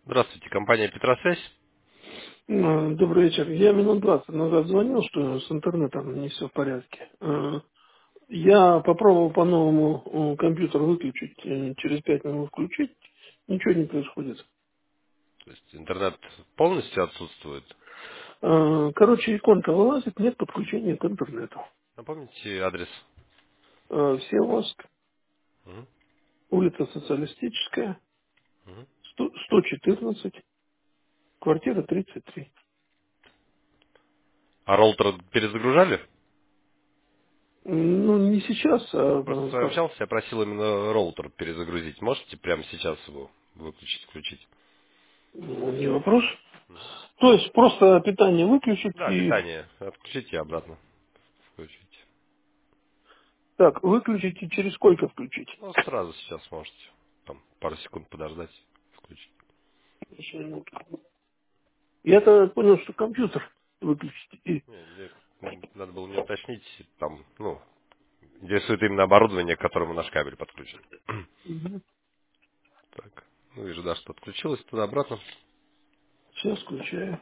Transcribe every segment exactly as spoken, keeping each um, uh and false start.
Здравствуйте, компания Петросвязь. М, Добрый вечер. Я минут двадцать назад звонил, что с интернетом не все в порядке. Э, Я попробовал по-новому э, компьютер выключить, э, через пять минут включить, ничего не происходит. То есть интернет полностью отсутствует. Э, Короче, иконка вылазит, нет подключения к интернету. Напомните адрес. Э, Всеволожск, Мгм, улица Социалистическая, мгм. сто сто четырнадцать, квартира тридцать три. А роутер перезагружали? М, Ну, не сейчас, а Просто э, с вами как? общался, я просил именно роутер перезагрузить. Можете прямо сейчас его выключить, включить? Ну, не вопрос. Мгм. То есть просто питание выключить Да, и питание. Отключите и обратно включите. так, выключить и через сколько включить? Ну, сразу сейчас можете. Там пару секунд подождать, включить. Еще минутку. Я-то понял, что компьютер выключить. И... Не, здесь надо было мне уточнить, там, ну, интересует именно оборудование, к которому наш кабель подключен. Мгм. Так, ну вижу, да, что отключилось туда-обратно. Сейчас включаю.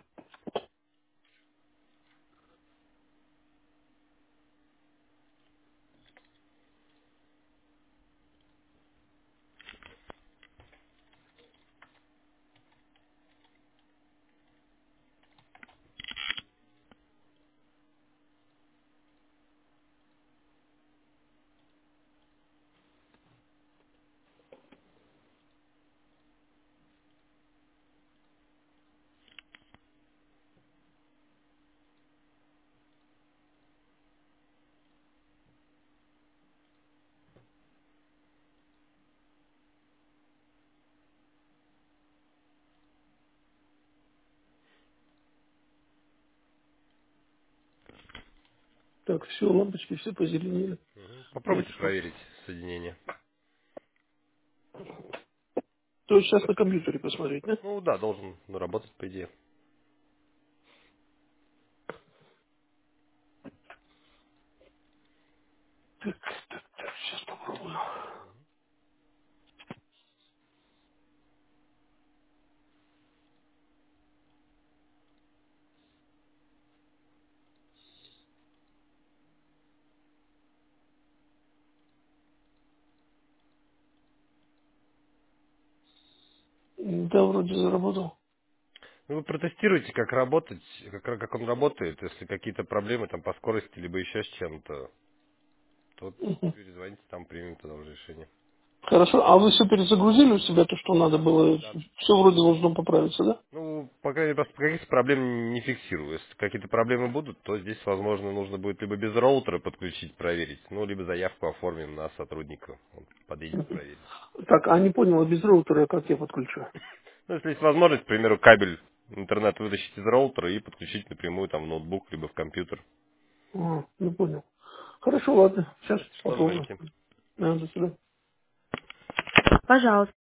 Так, все, лампочки все позеленели. Мгм. Я Попробуйте что? проверить соединение. То есть сейчас на компьютере посмотреть, да? Ну да, должен ну, работать, по идее. Сейчас попробую. Да, вроде заработал. Ну, вы протестируйте, как работать, как, как он работает. Если какие-то проблемы там по скорости, либо еще с чем-то, то Мгм. перезвоните, там примем тогда уже решение. Хорошо, а вы все перезагрузили у себя, то, что надо Да, было? да. Все вроде должно поправиться, да? Ну, по крайней мере, просто каких-то проблем не фиксирую. Если какие-то проблемы будут, то здесь, возможно, нужно будет либо без роутера подключить, проверить, ну, либо заявку оформим на сотрудника. Он подъедет, проверит. Так, а не понял, а без роутера как я подключу? Ну, если есть возможность, к примеру, кабель интернет вытащить из роутера и подключить напрямую там в ноутбук, либо в компьютер. А, не понял. Хорошо, ладно, сейчас Если что, попробую. звоните. Да, до свидания. Пожалуйста.